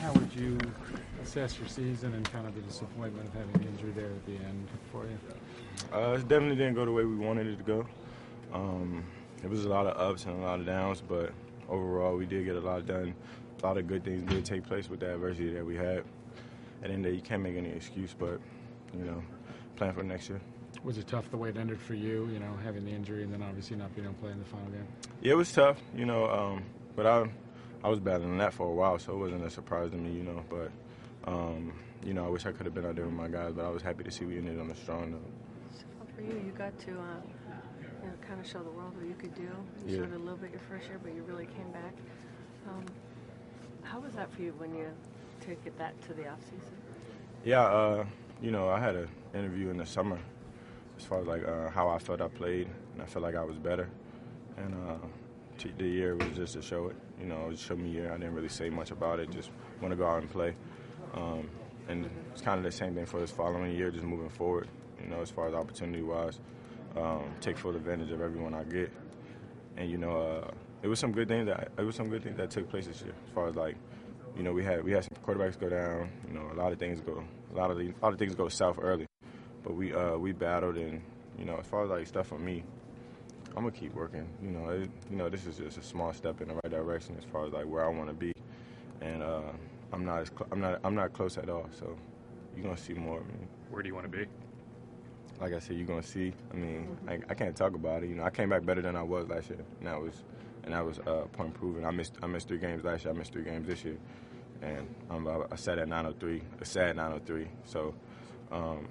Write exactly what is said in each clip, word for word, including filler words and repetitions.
how would you assess your season and kind of the disappointment of having the injury there at the end for you? Uh, it definitely didn't go the way we wanted it to go. Um, it was a lot of ups and a lot of downs, but overall we did get a lot done. A lot of good things did take place with the adversity that we had. At the end of the day, you can't make any excuse, but, you know, plan for next year. Was it tough the way it ended for you, you know, having the injury and then obviously not being able to play in the final game? Yeah, it was tough, you know, um, but I I was battling that for a while, so it wasn't a surprise to me, you know. But, um, you know, I wish I could have been out there with my guys, but I was happy to see we ended on a strong note. So for you, you got to uh, you know, kind of show the world what you could do. You yeah. showed it a little bit your first year, but you really came back. Um, how was that for you when you took it that to the offseason? Yeah, uh, you know, I had an interview in the summer as far as, like, uh, how I felt I played, and I felt like I was better. And uh, t- the year was just to show it. You know, it showed me a year. I didn't really say much about it, just want to go out and play. Um, and it's kind of the same thing for this following year, just moving forward, you know, as far as opportunity-wise. Um, take full advantage of everyone I get. And, you know, uh, it was some good things that it was some good things that took place this year. As far as, like, you know, we had we had some quarterbacks go down. You know, a lot of things go a lot of the, a lot of things go south early. But we uh, we battled, and, you know, as far as, like, stuff for me, I'm gonna keep working. You know, it, you know, this is just a small step in the right direction as far as, like, where I want to be, and uh, I'm not as cl- I'm not I'm not close at all. So you're gonna see more of me. Where do you want to be? Like I said, you're gonna see. I mean, I, I can't talk about it. You know, I came back better than I was last year, and that was and that was uh, point proven. I missed I missed three games last year. I missed three games this year, and I'm I sat at nine oh three, a sad nine oh three. So um,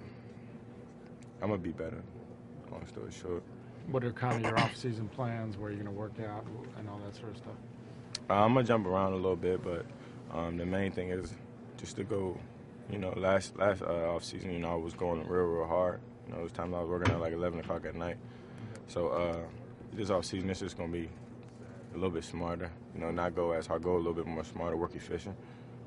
I'm gonna be better. Long story short. What are kind of your off-season plans? Where are you going to work out and all that sort of stuff? Uh, I'm gonna jump around a little bit, but um, the main thing is just to go. You know, last last uh, off season, you know, I was going real real hard. You know, it was times I was working at like eleven o'clock at night. So uh, this off season, it's just gonna be a little bit smarter. You know, not go as hard, go a little bit more smarter, work efficient.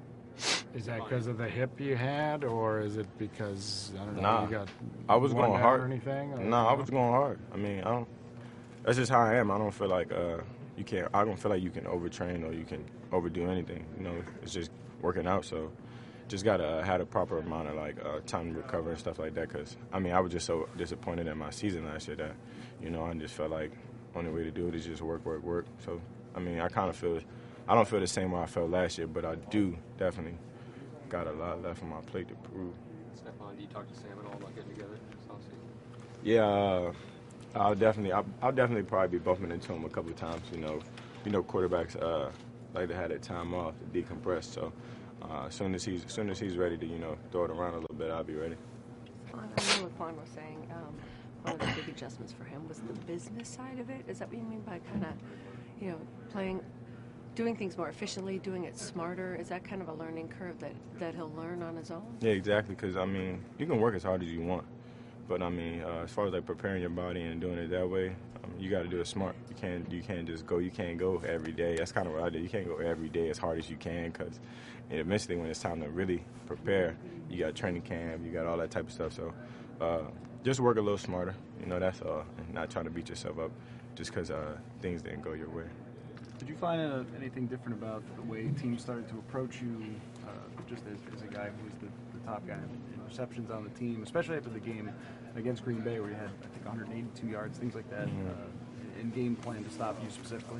Is that because of the hip you had, or is it because I don't know? Nah, you got I was one going down hard. Or anything? Or, No, nah, I was going hard. I mean, I don't. That's just how I am. I don't feel like uh, you can't. I don't feel like you can overtrain or you can overdo anything. You know, it's just working out. So, just gotta uh, have a proper amount of like uh, time to recover and stuff like that. Cause I mean, I was just so disappointed in my season last year that, you know, I just felt like only way to do it is just work, work, work. So, I mean, I kind of feel. I don't feel the same way I felt last year, but I do definitely got a lot left on my plate to prove. Stephon, do you talk to Sam at all about getting together this offseason? Yeah, uh, I'll definitely, I'll, I'll definitely probably be bumping into him a couple of times. You know, you know, quarterbacks uh, like to have that time off to decompress. So, uh, as soon as he's, as soon as he's ready to, you know, throw it around a little bit, I'll be ready. I know what Juan was saying. Um, one of the big adjustments for him was the business side of it. Is that what you mean by kind of, you know, playing? Doing things more efficiently, doing it smarter, is that kind of a learning curve that, that he'll learn on his own? Yeah, exactly, because, I mean, you can work as hard as you want, but, I mean, uh, as far as, like, preparing your body and doing it that way, um, you got to do it smart. You can't you can't just go, you can't go every day. That's kind of what I did. You can't go every day as hard as you can because eventually when it's time to really prepare, you got training camp, you got all that type of stuff. So uh, just work a little smarter, you know, that's all, and not trying to beat yourself up just because uh, things didn't go your way. Did you find uh, anything different about the way teams started to approach you, uh, just as, as a guy who was the, the top guy in receptions on the team, especially after the game against Green Bay where you had, I think, one hundred eighty-two yards, things like that, Mm-hmm. uh, in game plan to stop you specifically?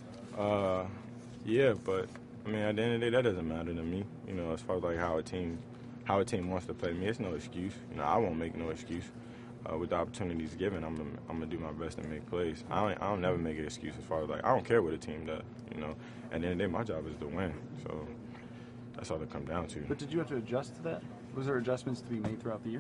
Uh, yeah, but, I mean, at the end of the day, that doesn't matter to me. You know, as far as, like, how a team how a team wants to play me, it's no excuse. You know, I won't make no excuse. Uh, with the opportunities given, I'm gonna, I'm gonna do my best to make plays. I don't, I don't never make an excuse as far as like I don't care what a team does. You know, at the end of the day, my job is to win. So that's all it comes down to. But did you have to adjust to that? Was there adjustments to be made throughout the year?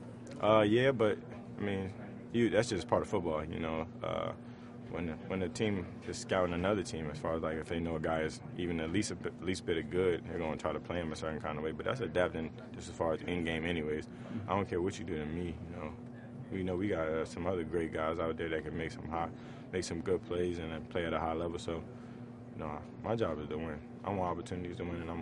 Uh, yeah, but I mean, you that's just part of football. You know, uh, when when a team is scouting another team, as far as like if they know a guy is even at least a bit, least bit of good, they're gonna try to play him a certain kind of way. But that's adapting just as far as in game, anyways. I don't care what you do to me. You know. We know we got uh, some other great guys out there that can make some high, make some good plays and uh, play at a high level. So, you know, my job is to win. I want opportunities to win, and I'm